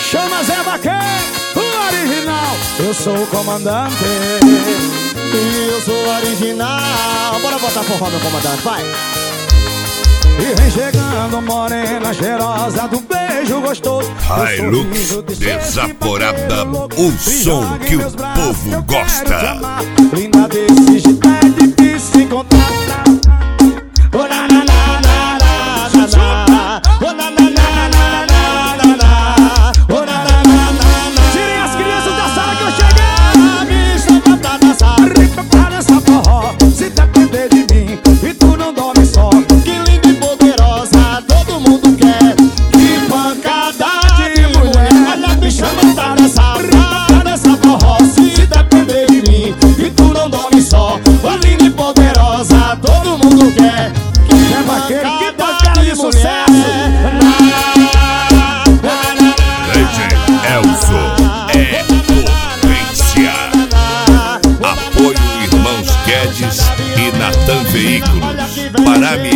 Chama Zé Vaqueiro, o original. Eu sou o comandante e eu sou o original. Bora botar forró, meu comandante, vai. E vem chegando morena cheirosa do beijo gostoso. Hilux Desaforada, o som que o povo gosta. Linda desse jeito é difícil encontrar. Oh, na, na, na, na, na, na, na. Oh, na, na, na, na, na, na, na. Oh, na, na, na, na, na. Tirem as crianças da sala que eu cheguei. Me chama pra dançar, Pra dançar forró, se depender de mim e tu não dorme só. que linda e poderosa, todo mundo quer. Que pancada de mulher. Olha, me chama pra dançar forró, se depender de mim e tu não dorme só. Oh, linda e poderosa, todo mundo quer. Zé Vaqueiro, que pancada de sucesso. Legend Elzo é potência. Apoio Irmãos Guedes e Natan Veículos. Parame